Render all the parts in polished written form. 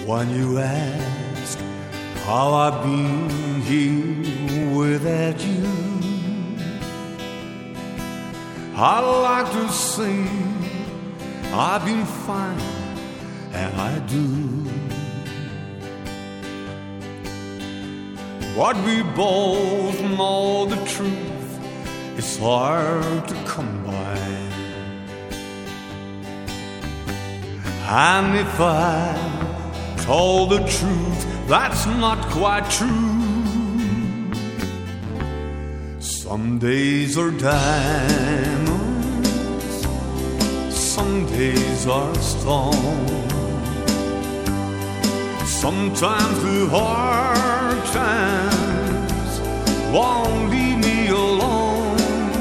When you ask how I've been here without you, I like to say I've been fine, and I do. But we both know the truth is hard to come by. And if I told the truth, that's not quite true. Some days are diamonds, some days are stone. Sometimes the hard times won't leave me alone.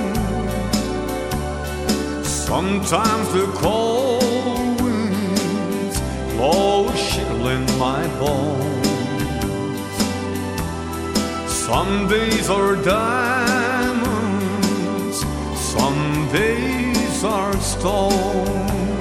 Sometimes the cold winds blow a chill in my bones. Some days are diamonds, some days are stone.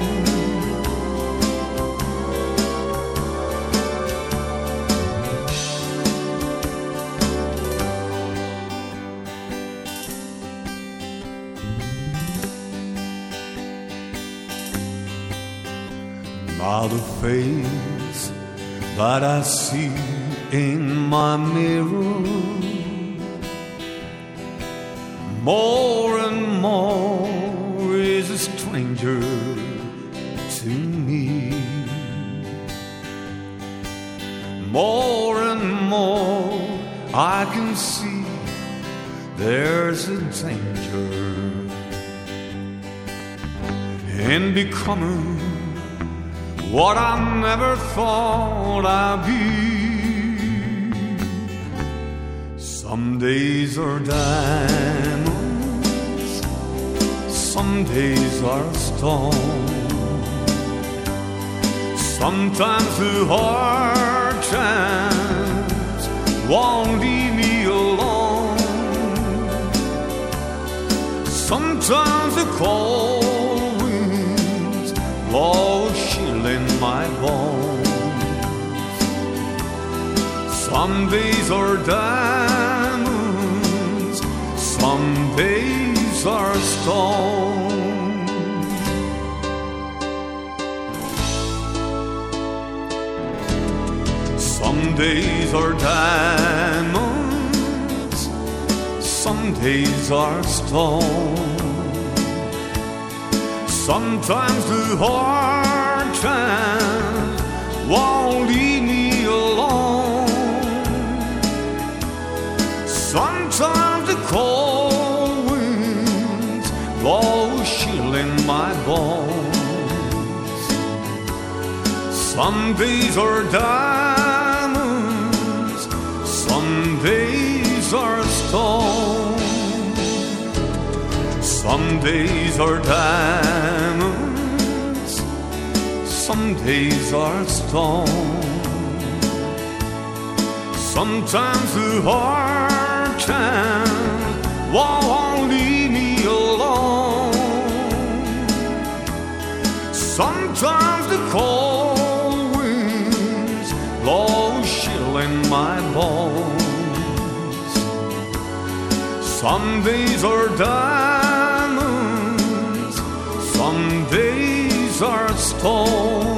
Now the face that I see in my mirror, more and more is a stranger to me. More and more I can see there's a danger in becoming what I never thought I'd be. Some days are diamonds, some days are stone. Sometimes the hard times won't leave me alone. Sometimes the cold winds blow a chill in my bones. Some days are diamonds, some days are stone. Some days are diamonds, some days are stone. Sometimes the hard times won't leave me alone. Sometimes the cold winds blow a chill in my bones. Some days are diamonds, some days are stone. Some days are diamonds, some days are stone. Sometimes the hard times won't leave me alone. Sometimes the cold winds blow a chill in my bones. Some days are diamonds, some days are stone.